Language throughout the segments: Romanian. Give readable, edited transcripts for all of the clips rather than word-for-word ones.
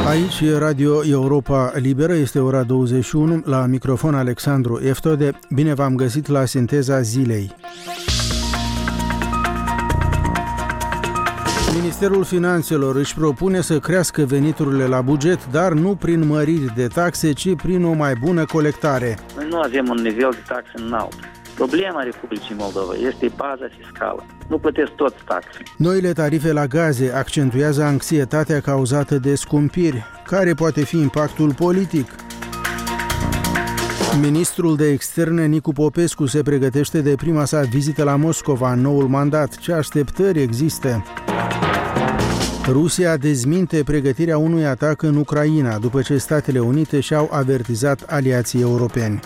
Aici e Radio Europa Liberă, este ora 21, la microfon Alexandru Eftode. Bine v-am găsit la sinteza zilei. Ministerul Finanțelor își propune să crească veniturile la buget, dar nu prin măriri de taxe, ci prin o mai bună colectare. Noi nu avem un nivel de taxe înalt. Problema Republicii Moldova este baza fiscală. Nu plătesc toți taxe. Noile tarife la gaze accentuează anxietatea cauzată de scumpiri. Care poate fi impactul politic? Ministrul de Externe Nicu Popescu se pregătește de prima sa vizită la Moscova în noul mandat. Ce așteptări există? Rusia dezminte pregătirea unui atac în Ucraina, după ce Statele Unite și-au avertizat aliații europeni.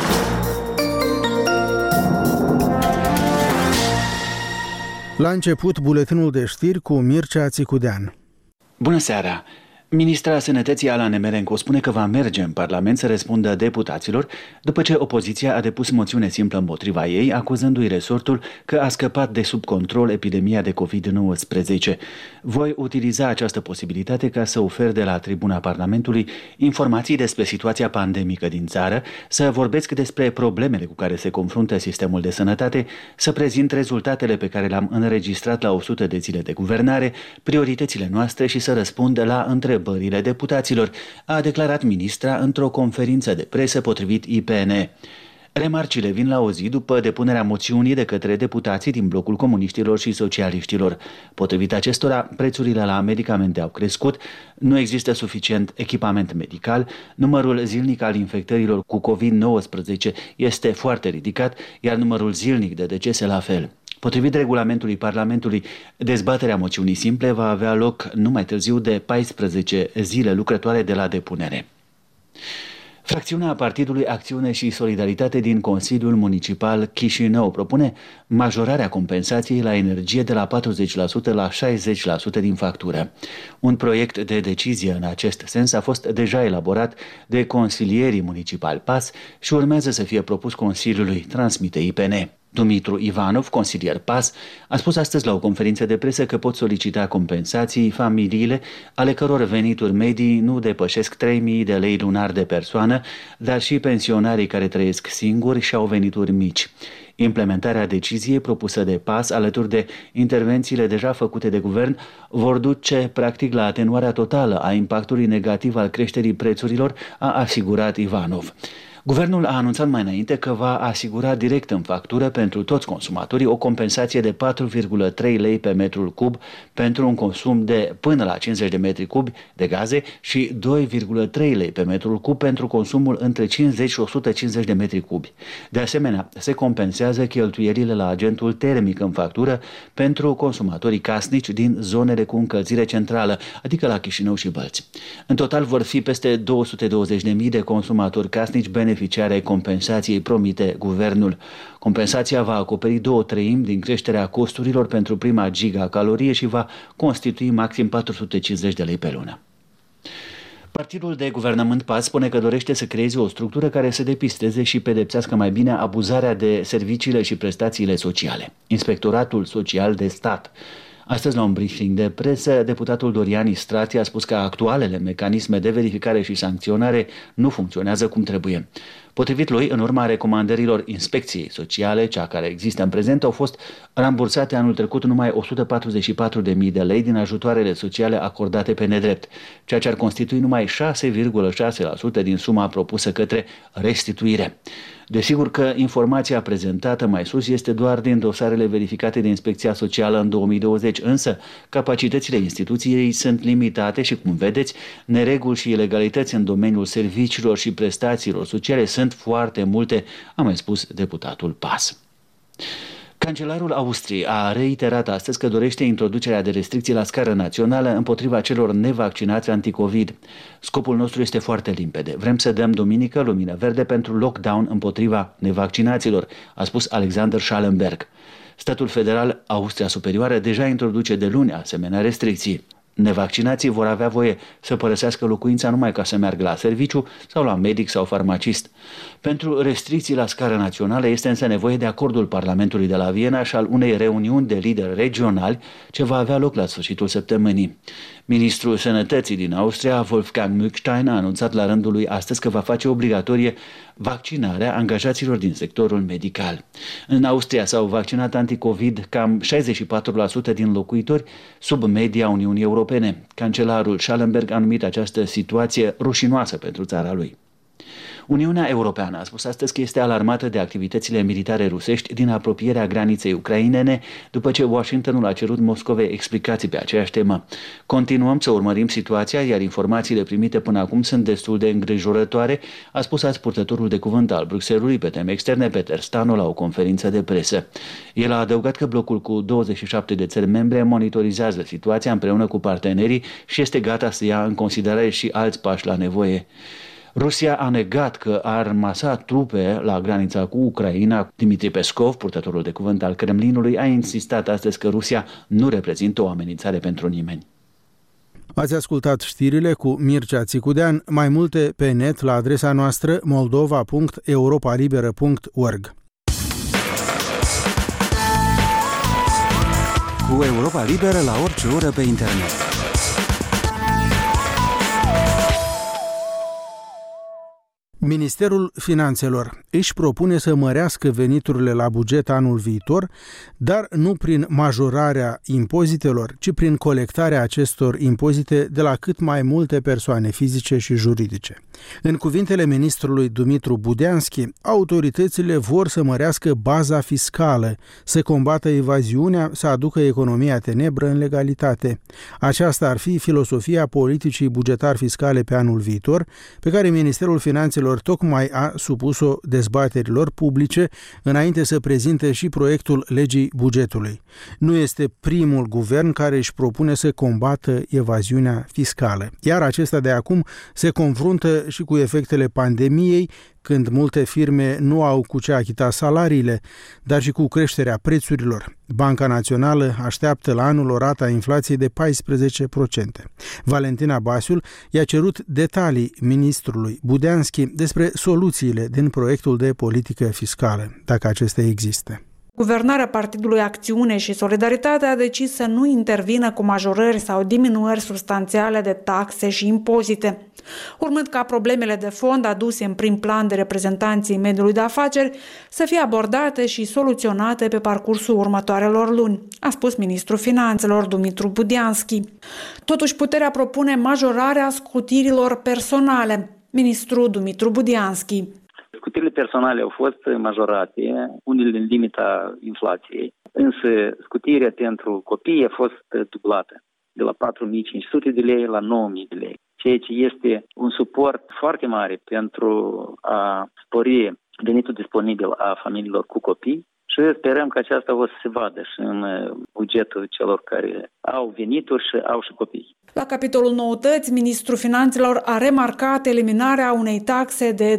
La început, buletinul de știri cu Mircea Țicudean. Bună seara! Ministra Sănătății Ala Nemerenko spune că va merge în Parlament să răspundă deputaților după ce opoziția a depus moțiune simplă împotriva ei, acuzându-i resortul că a scăpat de sub control epidemia de COVID-19. Voi utiliza această posibilitate ca să ofer de la tribuna Parlamentului informații despre situația pandemică din țară, să vorbesc despre problemele cu care se confruntă sistemul de sănătate, să prezint rezultatele pe care le-am înregistrat la 100 de zile de guvernare, prioritățile noastre și să răspund la întrebările deputaților, a declarat ministra într-o conferință de presă potrivit IPN. Remarcile vin la o zi după depunerea moțiunii de către deputații din blocul comuniștilor și socialiștilor. Potrivit acestora, prețurile la medicamente au crescut, nu există suficient echipament medical, numărul zilnic al infectărilor cu COVID-19 este foarte ridicat, iar numărul zilnic de decese la fel. Potrivit regulamentului Parlamentului, dezbaterea moțiunii simple va avea loc nu mai târziu de 14 zile lucrătoare de la depunere. Fracțiunea Partidului Acțiune și Solidaritate din Consiliul Municipal Chișinău propune majorarea compensației la energie de la 40% la 60% din factură. Un proiect de decizie în acest sens a fost deja elaborat de consilierii municipali PAS și urmează să fie propus Consiliului, transmite IPN. Dumitru Ivanov, consilier PAS, a spus astăzi la o conferință de presă că pot solicita compensații familiile ale căror venituri medii nu depășesc 3.000 de lei lunar de persoană, dar și pensionarii care trăiesc singuri și au venituri mici. Implementarea deciziei propusă de PAS, alături de intervențiile deja făcute de guvern, vor duce practic la atenuarea totală a impactului negativ al creșterii prețurilor, a asigurat Ivanov. Guvernul a anunțat mai înainte că va asigura direct în factură pentru toți consumatorii o compensație de 4,3 lei pe metrul cub pentru un consum de până la 50 de metri cubi de gaze și 2,3 lei pe metrul cub pentru consumul între 50 și 150 de metri cubi. De asemenea, se compensează cheltuielile la agentul termic în factură pentru consumatorii casnici din zonele cu încălzire centrală, adică la Chișinău și Bălți. În total vor fi peste 220.000 de consumatori casnici beneficiari ai compensației, promite guvernul. Compensația va acoperi 2/3 din creșterea costurilor pentru prima gigacalorie și va constitui maxim 450 de lei pe lună. Partidul de guvernământ PAS spune că dorește să creeze o structură care să depisteze și pedepsească mai bine abuzarea de serviciile și prestațiile sociale. Inspectoratul Social de Stat. Astăzi, la un briefing de presă, deputatul Dorian Istratie a spus că actualele mecanisme de verificare și sancționare nu funcționează cum trebuie. Potrivit lui, în urma recomandărilor inspecției sociale, cea care există în prezent, au fost rambursate anul trecut numai 144.000 de lei din ajutoarele sociale acordate pe nedrept, ceea ce ar constitui numai 6,6% din suma propusă către restituire. Desigur că informația prezentată mai sus este doar din dosarele verificate de Inspecția Socială în 2020, însă capacitățile instituției sunt limitate și, cum vedeți, nereguli și ilegalități în domeniul serviciilor și prestațiilor sociale sunt foarte multe, a mai spus deputatul PAS. Cancelarul Austriei a reiterat astăzi că dorește introducerea de restricții la scară națională împotriva celor nevaccinați anticovid. Scopul nostru este foarte limpede. Vrem să dăm duminică lumină verde pentru lockdown împotriva nevaccinaților, a spus Alexander Schallenberg. Statul federal Austria Superioară deja introduce de luni asemenea restricții. Nevaccinații vor avea voie să părăsească locuința numai ca să meargă la serviciu sau la medic sau farmacist. Pentru restricții la scară națională este însă nevoie de acordul Parlamentului de la Viena și al unei reuniuni de lideri regionali ce va avea loc la sfârșitul săptămânii. Ministrul Sănătății din Austria, Wolfgang Mückstein, a anunțat la rândul lui astăzi că va face obligatorie vaccinarea angajaților din sectorul medical. În Austria s-au vaccinat anticovid cam 64% din locuitori, sub media Uniunii Europene. Cancelarul Schallenberg a numit această situație rușinoasă pentru țara lui. Uniunea Europeană a spus astăzi că este alarmată de activitățile militare rusești din apropierea graniței ucrainene, după ce Washingtonul a cerut Moscovei explicații pe aceeași temă. Continuăm să urmărim situația, iar informațiile primite până acum sunt destul de îngrijorătoare, a spus azi purtătorul de cuvânt al Bruxellesului pe teme externe, Peter Stano, la o conferință de presă. El a adăugat că blocul cu 27 de țări membre monitorizează situația împreună cu partenerii și este gata să ia în considerare și alți pași la nevoie. Rusia a negat că ar masa trupe la granița cu Ucraina. Dmitri Peskov, purtătorul de cuvânt al Kremlinului, a insistat astăzi că Rusia nu reprezintă o amenințare pentru nimeni. Ați ascultat știrile cu Mircea Țicudean, mai multe pe net la adresa noastră moldova.europalibera.org. Cu Europa Liberă la orice oră pe internet. Ministerul Finanțelor își propune să mărească veniturile la buget anul viitor, dar nu prin majorarea impozitelor, ci prin colectarea acestor impozite de la cât mai multe persoane fizice și juridice. În cuvintele ministrului Dumitru Budeanski, autoritățile vor să mărească baza fiscală, să combată evaziunea, să aducă economia tenebră în legalitate. Aceasta ar fi filosofia politicii bugetar-fiscale pe anul viitor, pe care Ministerul Finanțelor tocmai a supus-o dezbaterilor publice înainte să prezinte și proiectul legii bugetului. Nu este primul guvern care își propune să combată evaziunea fiscală, iar acesta de acum se confruntă și cu efectele pandemiei, când multe firme nu au cu ce achita salariile, dar și cu creșterea prețurilor. Banca Națională așteaptă la anul o rată a inflației de 14%. Valentina Basiul i-a cerut detalii ministrului Budeanski despre soluțiile din proiectul de politică fiscală, dacă acestea există. Guvernarea Partidului Acțiune și Solidaritate a decis să nu intervină cu majorări sau diminuări substanțiale de taxe și impozite, urmând ca problemele de fond aduse în prim plan de reprezentanții mediului de afaceri să fie abordate și soluționate pe parcursul următoarelor luni, a spus ministrul Finanțelor Dumitru Budeanski. Totuși, puterea propune majorarea scutirilor personale. Ministrul Dumitru Budeanski. Scutirile personale au fost majorate, unele în limita inflației, însă scutirea pentru copii a fost dublată, de la 4.500 de lei la 9.000 de lei, ceea ce este un suport foarte mare pentru a spori venitul disponibil a familiilor cu copii și sperăm că aceasta o să se vadă și în bugetul celor care au venituri și au și copii. La capitolul noutăți, ministrul Finanțelor a remarcat eliminarea unei taxe de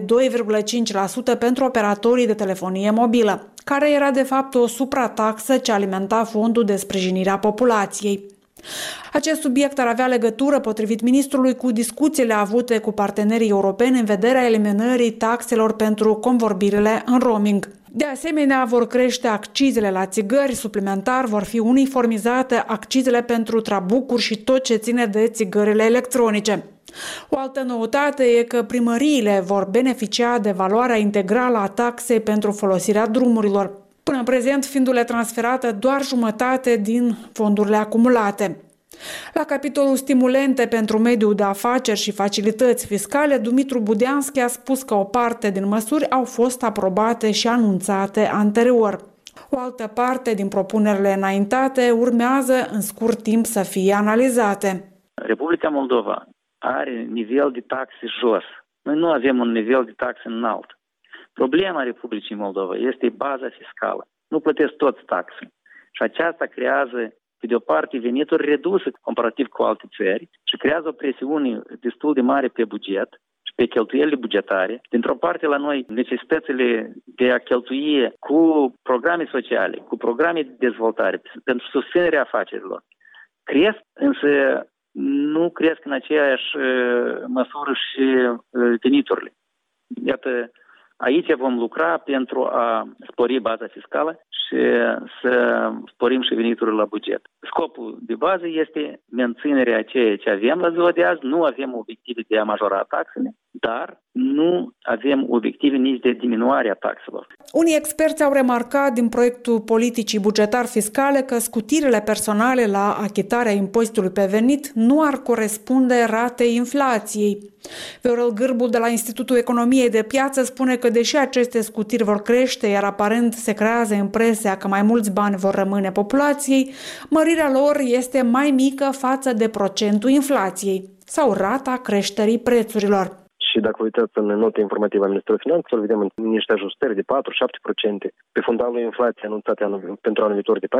2,5% pentru operatorii de telefonie mobilă, care era de fapt o suprataxă ce alimenta fondul de sprijinire a populației. Acest subiect ar avea legătură, potrivit ministrului, cu discuțiile avute cu partenerii europeni în vederea eliminării taxelor pentru convorbirile în roaming. De asemenea, vor crește accizele la țigări, suplimentar vor fi uniformizate accizele pentru trabucuri și tot ce ține de țigările electronice. O altă noutate e că primăriile vor beneficia de valoarea integrală a taxei pentru folosirea drumurilor, până în prezent fiindu-le transferată doar jumătate din fondurile acumulate. La capitolul stimulente pentru mediul de afaceri și facilități fiscale, Dumitru Budeanski a spus că o parte din măsuri au fost aprobate și anunțate anterior. O altă parte din propunerile înaintate urmează în scurt timp să fie analizate. Republica Moldova are nivel de taxe jos. Noi nu avem un nivel de taxe înalt. Problema Republicii Moldova este baza fiscală. Nu plătesc toți taxe. Și aceasta creează, pe de o parte, venituri reduse comparativ cu alte țări și creează o presiune destul de mare pe buget și pe cheltuielile bugetare. Dintr-o parte, la noi, necesitățile de a cheltui cu programe sociale, cu programe de dezvoltare, pentru susținerea afacerilor, cresc, însă nu cresc în aceeași măsură și veniturile. Iată, aici vom lucra pentru a spori baza fiscală și să sporim și veniturile la buget. Scopul de bază este menținerea a ceea ce avem la ziua de azi. Nu avem obiective de a majora taxele, dar nu avem obiective nici de diminuare a taxelor. Unii experți au remarcat din proiectul politicii bugetar-fiscale că scutirile personale la achitarea impozitului pe venit nu ar corespunde ratei inflației. Viorel Gârbu de la Institutul Economiei de Piață spune că deși aceste scutiri vor crește, iar aparent se creează impresia că mai mulți bani vor rămâne populației, mărirea lor este mai mică față de procentul inflației sau rata creșterii prețurilor. Și dacă vă uitați în nota informativă a Ministerului Finanțelor, vedem niște ajustări de 4-7%. Pe fundalul inflației anunțate pentru anul viitor de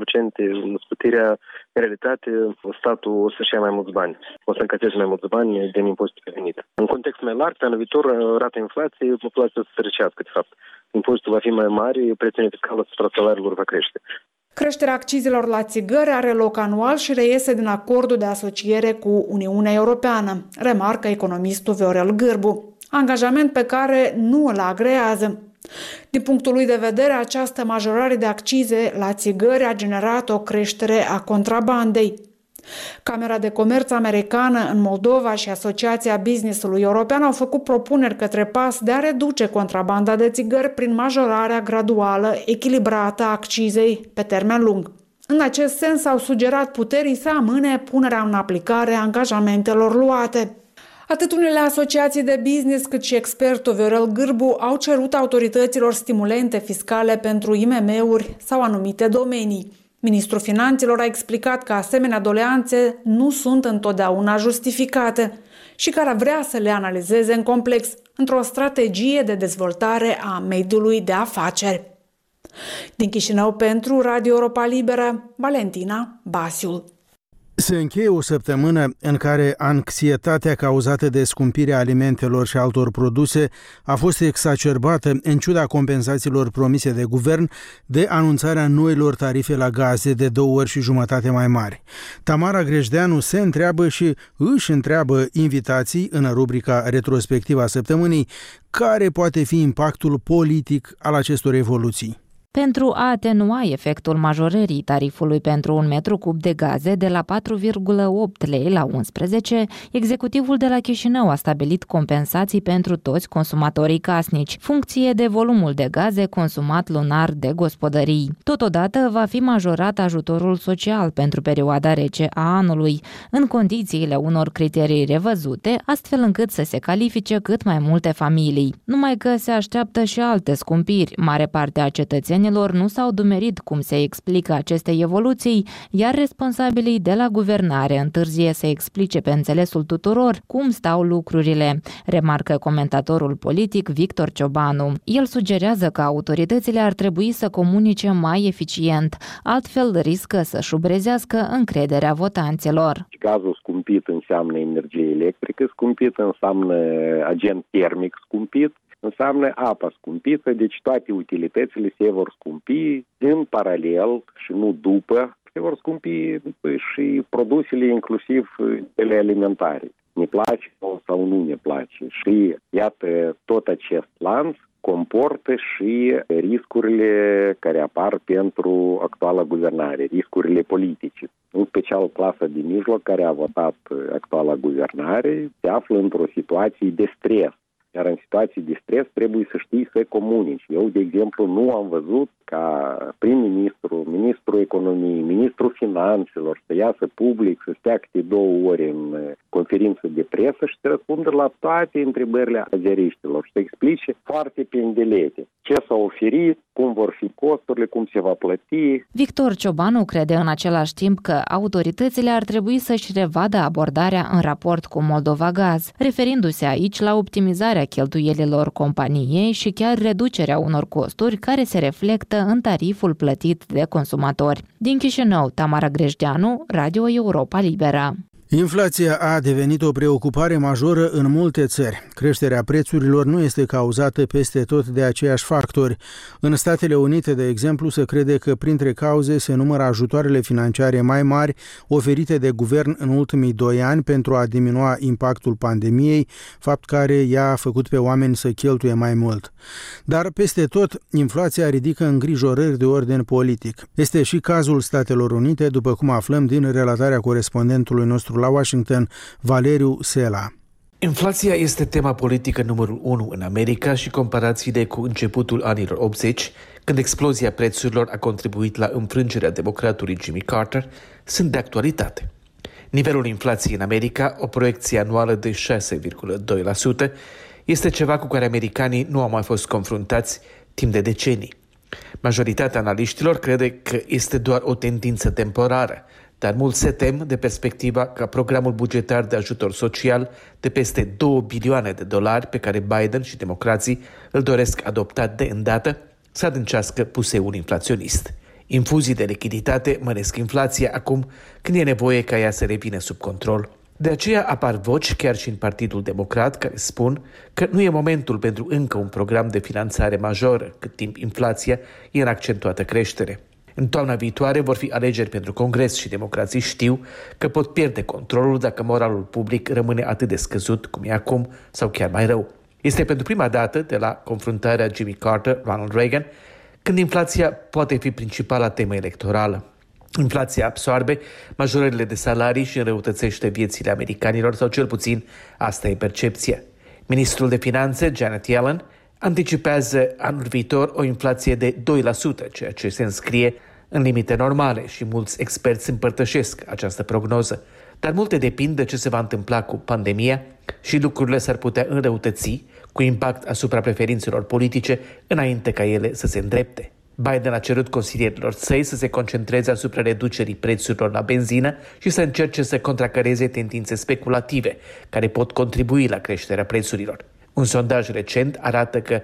14%, scutirea, în realitate, statul o să-și ia mai mulți bani. O să încaseze mai mulți bani din impozitul pe venit. În context mai larg, pe anul viitor, rata inflației, populația o să se răcească, de fapt. Impozitul va fi mai mare, presiunea fiscală asupra salariilor va crește. Creșterea accizelor la țigări are loc anual și reiese din acordul de asociere cu Uniunea Europeană, remarcă economistul Viorel Gârbu, angajament pe care nu îl agrează. Din punctul lui de vedere, această majorare de accize la țigări a generat o creștere a contrabandei. Camera de Comerț americană în Moldova și Asociația Business-ului European au făcut propuneri către PAS de a reduce contrabanda de țigări prin majorarea graduală, echilibrată a accizei pe termen lung. În acest sens au sugerat puterii să amâne punerea în aplicare a angajamentelor luate. Atât unele asociații de business cât și expertul Viorel Gârbu au cerut autorităților stimulente fiscale pentru IMM-uri sau anumite domenii. Ministrul Finanțelor a explicat că asemenea doleanțe nu sunt întotdeauna justificate și că ar vrea să le analizeze în complex, într-o strategie de dezvoltare a mediului de afaceri. Din Chișinău pentru Radio Europa Liberă, Valentina Basiul. Se încheie o săptămână în care anxietatea cauzată de scumpirea alimentelor și altor produse a fost exacerbată în ciuda compensațiilor promise de guvern de anunțarea noilor tarife la gaze de 2 ori și jumătate mai mari. Tamara Grejdeanu se întreabă și își întreabă invitații în rubrica retrospectivă a săptămânii care poate fi impactul politic al acestor evoluții. Pentru a atenua efectul majorării tarifului pentru 1 metru cub de gaze de la 4,8 lei la 11, executivul de la Chișinău a stabilit compensații pentru toți consumatorii casnici, funcție de volumul de gaze consumat lunar de gospodării. Totodată va fi majorat ajutorul social pentru perioada rece a anului, în condițiile unor criterii revăzute, astfel încât să se califice cât mai multe familii. Numai că se așteaptă și alte scumpiri, mare parte a cetățenilor nu s-au dumerit cum se explică aceste evoluții, iar responsabilii de la guvernare întârzie să explice pe înțelesul tuturor cum stau lucrurile, remarcă comentatorul politic Victor Ciobanu. El sugerează că autoritățile ar trebui să comunice mai eficient, altfel riscă să șubrezească încrederea votanților. Gazul scumpit înseamnă energie electrică scumpită, înseamnă agent termic scumpit, înseamnă apa scumpită, deci toate utilitățile se vor scumpi în paralel și nu după, se vor scumpi și produsele, inclusiv cele alimentare. Ne place sau nu ne place. Și iată, tot acest lanț comportă și riscurile care apar pentru actuala guvernare, riscurile politice. În special clasa de mijloc care a votat actuala guvernare se află într-o situație de stres. Iar în situații de stres trebuie să știi să comunici. Eu, de exemplu, nu am văzut ca prim-ministru, ministrul economiei, ministrul finanțelor să iasă public, să stea câte 2 ore în conferință de presă și să răspundă la toate întrebările azeriștilor și să explice foarte pe îndelete ce s-a oferit, cum vor fi costurile, cum se va plăti. Victor Ciobanu crede în același timp că autoritățile ar trebui să-și revadă abordarea în raport cu Moldova Gaz, referindu-se aici la optimizarea cheltuielilor companiei și chiar reducerea unor costuri care se reflectă în tariful plătit de consumatori. Din Chișinău, Tamara Grejdeanu, Radio Europa Liberă. Inflația a devenit o preocupare majoră în multe țări. Creșterea prețurilor nu este cauzată peste tot de aceiași factori. În Statele Unite, de exemplu, se crede că printre cauze se numără ajutoarele financiare mai mari oferite de guvern în ultimii 2 ani pentru a diminua impactul pandemiei, fapt care i-a făcut pe oameni să cheltuie mai mult. Dar peste tot, inflația ridică îngrijorări de ordin politic. Este și cazul Statelor Unite, după cum aflăm din relatarea corespondentului nostru la Washington, Valeriu Sela. Inflația este tema politică numărul 1 în America și comparațiile cu începutul anilor 80, când explozia prețurilor a contribuit la înfrângerea democratului Jimmy Carter, sunt de actualitate. Nivelul inflației în America, o proiecție anuală de 6,2%, este ceva cu care americanii nu au mai fost confruntați timp de decenii. Majoritatea analiștilor crede că este doar o tendință temporară, dar mulți se tem de perspectiva ca programul bugetar de ajutor social de peste $2 bilioane pe care Biden și democrații îl doresc adoptat de îndată să adâncească puseul inflaționist. Infuzii de lichiditate măresc inflația acum când e nevoie ca ea să revină sub control. De aceea apar voci chiar și în Partidul Democrat care spun că nu e momentul pentru încă un program de finanțare majoră, cât timp inflația e în accentuată creștere. În toamna viitoare vor fi alegeri pentru Congres și democrații știu că pot pierde controlul dacă moralul public rămâne atât de scăzut cum e acum sau chiar mai rău. Este pentru prima dată de la confruntarea Jimmy Carter-Ronald Reagan când inflația poate fi principala temă electorală. Inflația absorbe majorările de salarii și înrăutățește viețile americanilor, sau cel puțin asta e percepția. Ministrul de Finanțe, Janet Yellen, anticipează anul viitor o inflație de 2%, ceea ce se înscrie în limite normale și mulți experți împărtășesc această prognoză. Dar multe depind de ce se va întâmpla cu pandemia și lucrurile s-ar putea înrăutăți cu impact asupra preferințelor politice înainte ca ele să se îndrepte. Biden a cerut consilierilor săi să se concentreze asupra reducerii prețurilor la benzină și să încerce să contracareze tendințe speculative care pot contribui la creșterea prețurilor. Un sondaj recent arată că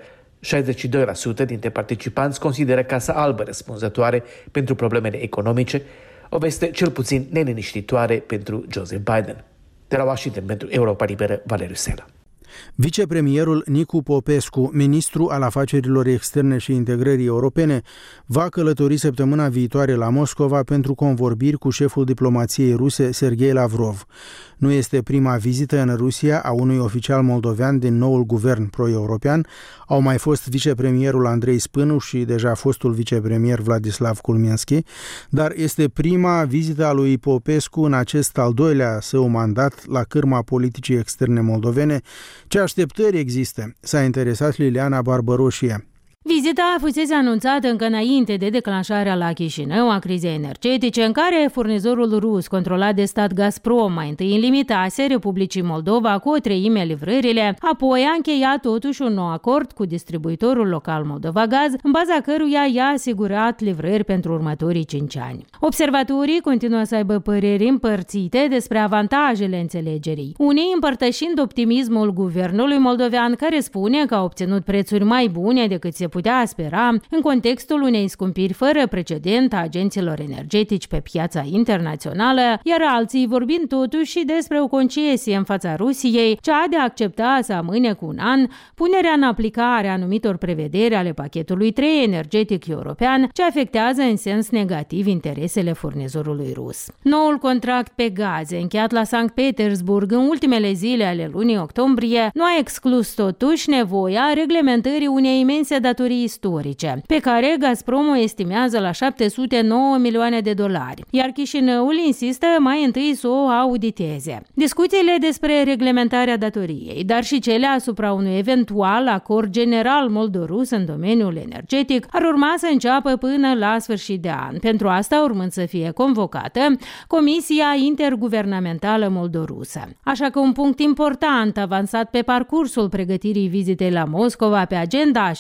62% dintre participanți consideră Casa Albă răspunzătoare pentru problemele economice, o veste cel puțin neliniștitoare pentru Joseph Biden. De la Washington pentru Europa Liberă, Valeriu Sela. Vicepremierul Nicu Popescu, ministru al afacerilor externe și integrării europene, va călători săptămâna viitoare la Moscova pentru convorbiri cu șeful diplomației ruse, Sergei Lavrov. Nu este prima vizită în Rusia a unui oficial moldovean din noul guvern pro-european. Au mai fost vicepremierul Andrei Spânu și deja fostul vicepremier Vladislav Kulminski, dar este prima vizită a lui Popescu în acest al doilea său mandat la cârma politicii externe moldovene. Ce așteptări există? S-a interesat Liliana Barbăroșie. Vizita fusese anunțată încă înainte de declanșarea la Chișinău a crizei energetice, în care furnizorul rus controlat de stat Gazprom mai întâi limitase Republicii Moldova cu 1/3 livrările, apoi a încheiat totuși un nou acord cu distribuitorul local Moldova Gaz, în baza căruia i-a asigurat livrări pentru următorii 5 ani. Observatorii continuă să aibă păreri împărțite despre avantajele înțelegerii, unii împărtășind optimismul guvernului moldovean, care spune că a obținut prețuri mai bune decât se putea spera în contextul unei scumpiri fără precedent a agenților energetici pe piața internațională, iar alții vorbind totuși și despre o concesie în fața Rusiei, cea de a accepta să amâne cu un an punerea în aplicare a anumitor prevederi ale pachetului 3 energetic european, ce afectează în sens negativ interesele furnizorului rus. Noul contract pe gaze, încheiat la Sankt Petersburg în ultimele zile ale lunii octombrie, nu a exclus totuși nevoia reglementării unei imense datorii istorice, pe care Gazprom o estimează la $709 milioane, iar Chișinăul insistă mai întâi să o auditeze. Discuțiile despre reglementarea datoriei, dar și cele asupra unui eventual acord general moldorus în domeniul energetic, ar urma să înceapă până la sfârșit de an. Pentru asta urmând să fie convocată Comisia Interguvernamentală Moldorusă. Așa că un punct important avansat pe parcursul pregătirii vizitei la Moscova pe agenda șefului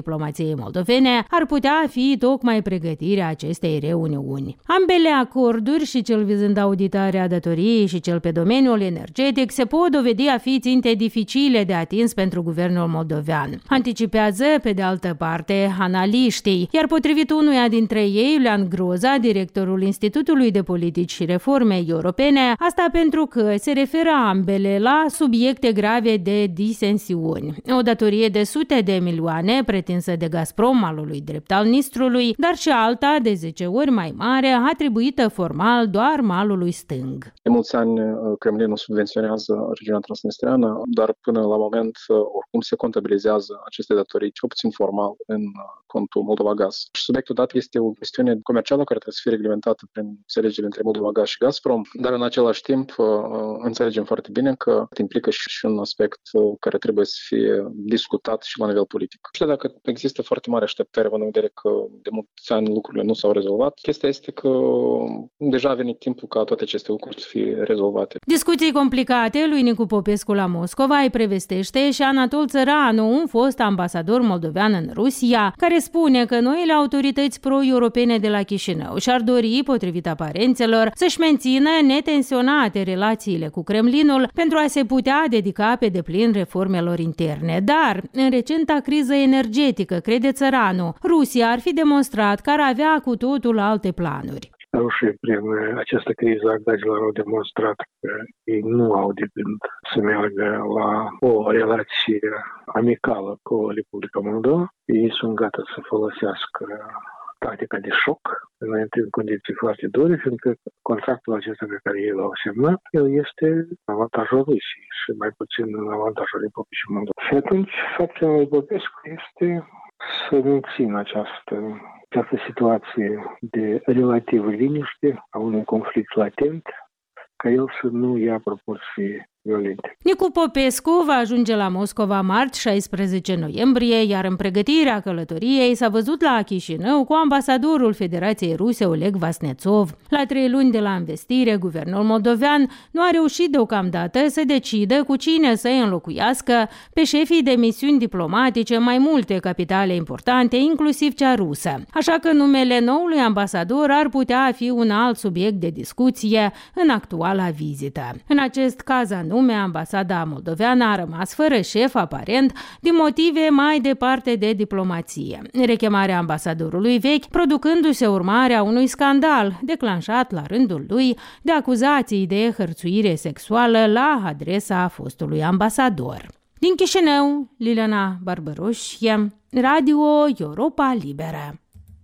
diplomației moldovene ar putea fi tocmai pregătirea acestei reuniuni. Ambele acorduri, și cel vizând auditarea datoriei și cel pe domeniul energetic, se pot dovedi a fi ținte dificile de atins pentru guvernul moldovean. Anticipează, pe de altă parte, analiștii, iar potrivit unuia dintre ei, Iulian Groza, directorul Institutului de Politici și Reforme Europene, asta pentru că se referă ambele la subiecte grave de disensiuni. O datorie de sute de milioane pretinsă de Gazprom, malului drept al Nistrului, dar și alta de 10 ori mai mare, atribuită formal doar malului stâng. De mulți ani Kremlinul subvenționează regiunea transnistreană, dar până la moment oricum se contabilizează aceste datorii, cel puțin formal, în contul Moldova Gaz. Și subiectul dat este o chestiune comercială care trebuie să fie reglementată prin înțelegerile între Moldova Gaz și Gazprom, dar în același timp înțelegem foarte bine că implică și un aspect care trebuie să fie discutat și la nivel politic. Și dacă există foarte mare așteptare, având în vedere că de mulți ani lucrurile nu s-au rezolvat, chestia este că deja a venit timpul ca toate aceste lucruri să fie rezolvate. Discuții complicate lui Nicu Popescu la Moscova îi prevestește și Anatol Țăranu, un fost ambasador moldovean în Rusia, care spune că noile autorități pro-europene de la Chișinău și-ar dori, potrivit aparențelor, să-și mențină netensionate relațiile cu Kremlinul pentru a se putea dedica pe deplin reformelor interne. Dar, în recenta criză energetică, crede Țăranu, Rusia ar fi demonstrat că ar avea cu totul alte planuri. Rușii, prin această criză a gazilor, au demonstrat că ei nu au de gând să meargă la o relație amicală cu Republica Moldova. Ei sunt gata să folosească tactica de șoc în condiții foarte dure, fiindcă contractul acesta pe care ei l-au semnat, el este în avantajul Rusiei și mai puțin în avantajul Republicii Moldova. Și atunci, faptul lui Popescu este să mențină această situație de relativă liniște a unui conflict latent, ca el să nu ia proporții violente. Nicu Popescu va ajunge la Moscova marți 16 noiembrie, iar în pregătirea călătoriei s-a văzut la Chișinău cu ambasadorul Federației Ruse Oleg Vasnetsov. La 3 luni de la învestire, guvernul moldovean nu a reușit deocamdată să decidă cu cine să îi înlocuiască pe șefii de misiuni diplomatice mai multe capitale importante, inclusiv cea rusă. Așa că numele noului ambasador ar putea fi un alt subiect de discuție în actuala vizită. În acest caz anume, ambasada moldoveană a rămas fără șef aparent din motive mai departe de diplomație. Rechemarea ambasadorului vechi producându-se urmarea unui scandal declanșat la rândul lui de acuzații de hărțuire sexuală la adresa fostului ambasador. Din Chișinău, Liliana Barbăroșie, Radio Europa Liberă.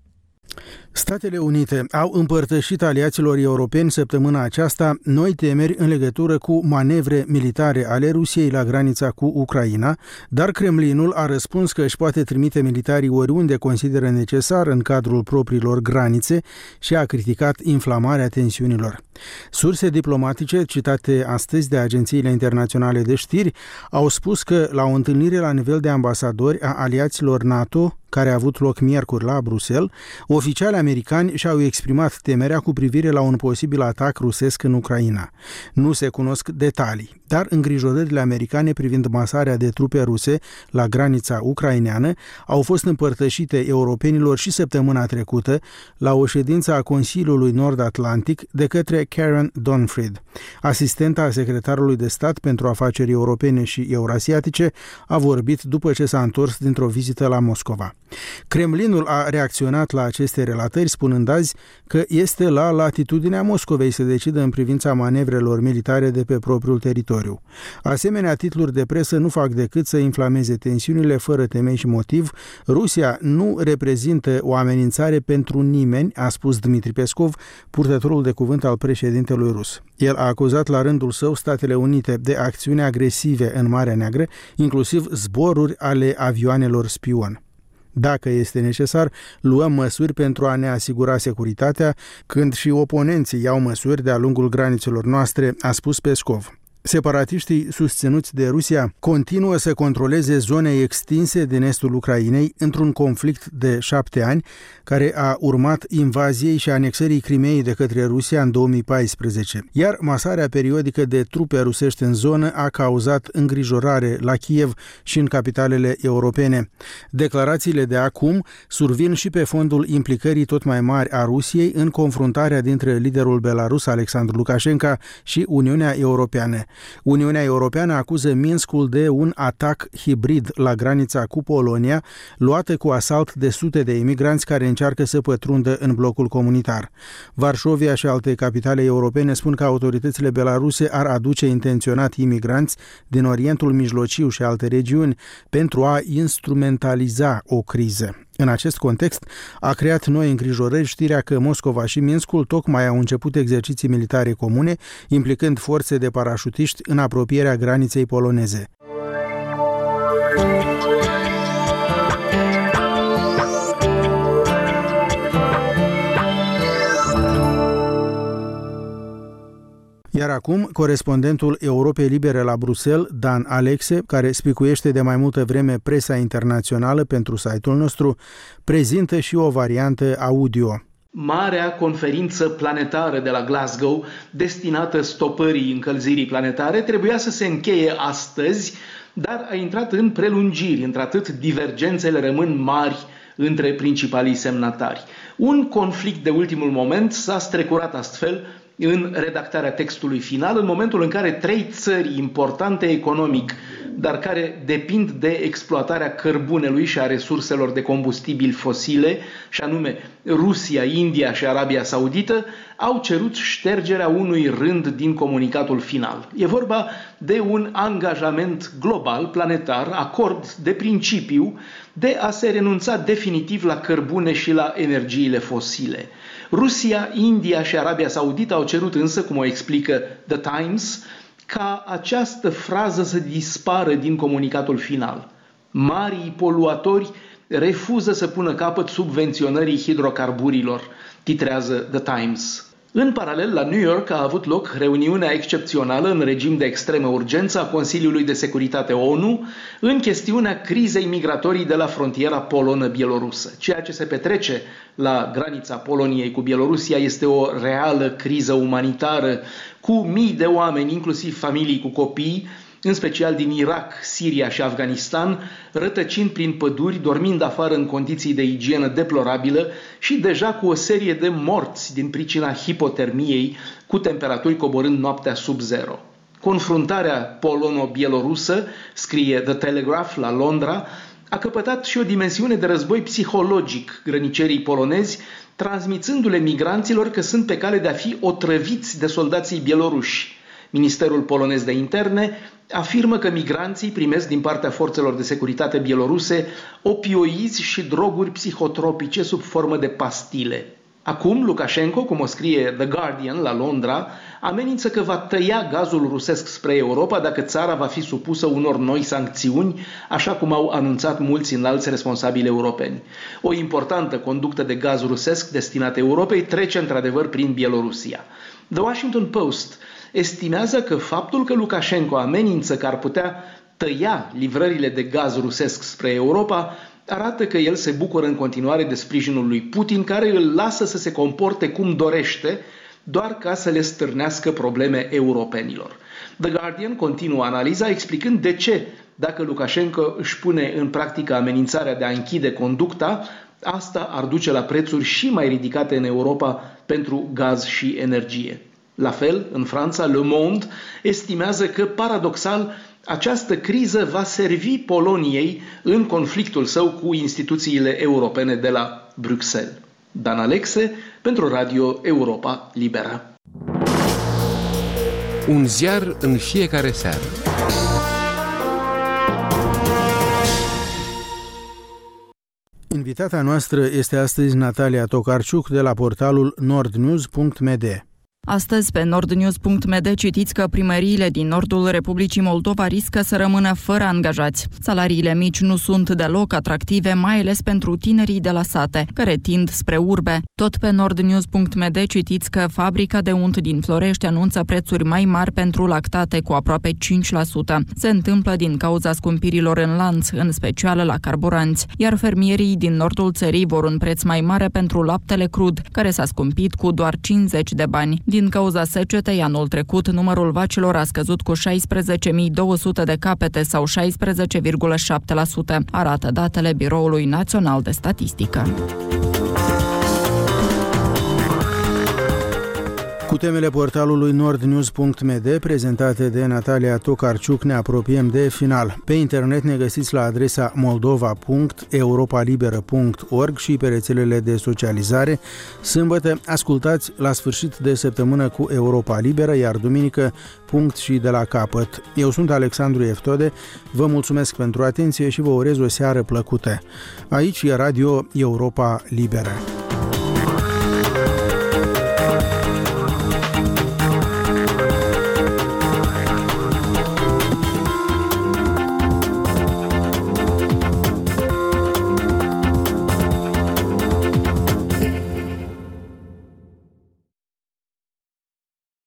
Statele Unite au împărtășit aliaților europeni săptămâna aceasta noi temeri în legătură cu manevre militare ale Rusiei la granița cu Ucraina, dar Kremlinul a răspuns că își poate trimite militarii oriunde consideră necesar în cadrul propriilor granițe și a criticat inflamarea tensiunilor. Surse diplomatice citate astăzi de agențiile internaționale de știri au spus că la o întâlnire la nivel de ambasadori a aliaților NATO, care a avut loc miercuri la Bruxelles, oficiali americani și-au exprimat temerea cu privire la un posibil atac rusesc în Ucraina. Nu se cunosc detalii, dar îngrijorările americane privind masarea de trupe ruse la granița ucraineană au fost împărtășite europenilor și săptămâna trecută la o ședință a Consiliului Nord-Atlantic de către Karen Donfried. Asistenta secretarului de stat pentru afaceri europene și eurasiatice a vorbit după ce s-a întors dintr-o vizită la Moscova. Kremlinul a reacționat la aceste relatări spunând azi că este la latitudinea Moscovei să decidă în privința manevrelor militare de pe propriul teritoriu. Asemenea, titluri de presă nu fac decât să inflameze tensiunile fără temei și motiv. Rusia nu reprezintă o amenințare pentru nimeni, a spus Dmitri Peskov, purtătorul de cuvânt al președintelui rus. El a acuzat la rândul său Statele Unite de acțiuni agresive în Marea Neagră, inclusiv zboruri ale avioanelor spion. Dacă este necesar, luăm măsuri pentru a ne asigura securitatea, când și oponenții iau măsuri de-a lungul granițelor noastre, a spus Peskov. Separatiștii susținuți de Rusia continuă să controleze zone extinse din estul Ucrainei într-un conflict de 7 ani care a urmat invaziei și anexării Crimeei de către Rusia în 2014, iar masarea periodică de trupe rusești în zonă a cauzat îngrijorare la Kiev și în capitalele europene. Declarațiile de acum survin și pe fondul implicării tot mai mari a Rusiei în confruntarea dintre liderul belarus Alexandru Lukashenko și Uniunea Europeană. Uniunea Europeană acuză Minskul de un atac hibrid la granița cu Polonia, luată cu asalt de sute de imigranți care încearcă să pătrundă în blocul comunitar. Varșovia și alte capitale europene spun că autoritățile belaruse ar aduce intenționat imigranți din Orientul Mijlociu și alte regiuni pentru a instrumentaliza o criză. În acest context, a creat noi îngrijorări știrea că Moscova și Minskul tocmai au început exerciții militare comune, implicând forțe de parașutiști în apropierea graniței poloneze. Iar acum, corespondentul Europei Libere la Bruxelles, Dan Alexe, care spicuiește de mai multă vreme presa internațională pentru site-ul nostru, prezintă și o variantă audio. Marea conferință planetară de la Glasgow, destinată stopării încălzirii planetare, trebuia să se încheie astăzi, dar a intrat în prelungiri, într-atât divergențele rămân mari între principalii semnatari. Un conflict de ultimul moment s-a strecurat astfel în redactarea textului final, în momentul în care 3 țări importante economic, dar care depind de exploatarea cărbunelui și a resurselor de combustibili fosile, și anume Rusia, India și Arabia Saudită, au cerut ștergerea unui rând din comunicatul final. E vorba de un angajament global, planetar, acord de principiu de a se renunța definitiv la cărbune și la energiile fosile. Rusia, India și Arabia Saudită au cerut însă, cum o explică The Times, ca această frază să dispară din comunicatul final. Marii poluatori refuză să pună capăt subvenționării hidrocarburilor, titrează The Times. În paralel, la New York a avut loc reuniunea excepțională în regim de extremă urgență a Consiliului de Securitate ONU în chestiunea crizei migratorii de la frontiera polonă-bielorusă. Ceea ce se petrece la granița Poloniei cu Bielorusia este o reală criză umanitară cu mii de oameni, inclusiv familii cu copii, în special din Irak, Siria și Afganistan, rătăcind prin păduri, dormind afară în condiții de igienă deplorabilă și deja cu o serie de morți din pricina hipotermiei, cu temperaturi coborând noaptea sub zero. Confruntarea polono-bielorusă, scrie The Telegraph la Londra, a căpătat și o dimensiune de război psihologic grănicerii polonezi, transmițându-le migranților că sunt pe cale de a fi otrăviți de soldații bieloruși. Ministerul polonez de interne afirmă că migranții primesc din partea forțelor de securitate bieloruse opioizi și droguri psihotropice sub formă de pastile. Acum, Lukashenko, cum o scrie The Guardian la Londra, amenință că va tăia gazul rusesc spre Europa dacă țara va fi supusă unor noi sancțiuni, așa cum au anunțat mulți înalți responsabili europeni. O importantă conductă de gaz rusesc destinată Europei trece într-adevăr prin Bielorusia. The Washington Post estimează că faptul că Lukashenko amenință că ar putea tăia livrările de gaz rusesc spre Europa arată că el se bucură în continuare de sprijinul lui Putin, care îl lasă să se comporte cum dorește, doar ca să le stârnească probleme europenilor. The Guardian continuă analiza explicând de ce, dacă Lukashenko își pune în practică amenințarea de a închide conducta, asta ar duce la prețuri și mai ridicate în Europa pentru gaz și energie. La fel, în Franța, Le Monde estimează că, paradoxal, această criză va servi Poloniei în conflictul său cu instituțiile europene de la Bruxelles. Dan Alexe, pentru Radio Europa Liberă. Un ziar în fiecare seară. Invitata noastră este astăzi Natalia Tokarczuk de la portalul nordnews.md. Astăzi, pe nordnews.md citiți că primăriile din nordul Republicii Moldova riscă să rămână fără angajați. Salariile mici nu sunt deloc atractive, mai ales pentru tinerii de la sate, care tind spre urbe. Tot pe nordnews.md citiți că fabrica de unt din Florești anunță prețuri mai mari pentru lactate cu aproape 5%. Se întâmplă din cauza scumpirilor în lanț, în special la carburanți, iar fermierii din nordul țării vor un preț mai mare pentru laptele crud, care s-a scumpit cu doar 50 de bani. Din cauza secetei, anul trecut, numărul vacilor a scăzut cu 16.200 de capete sau 16,7%, arată datele Biroului Național de Statistică. Cu temele portalului nordnews.md prezentate de Natalia Tokarciuc ne apropiem de final. Pe internet ne găsiți la adresa moldova.europalibera.org și pe rețelele de socializare. Sâmbătă ascultați La sfârșit de săptămână cu Europa Liberă, iar duminică punct și de la capăt. Eu sunt Alexandru Eftode, vă mulțumesc pentru atenție și vă urez o seară plăcută. Aici e Radio Europa Liberă.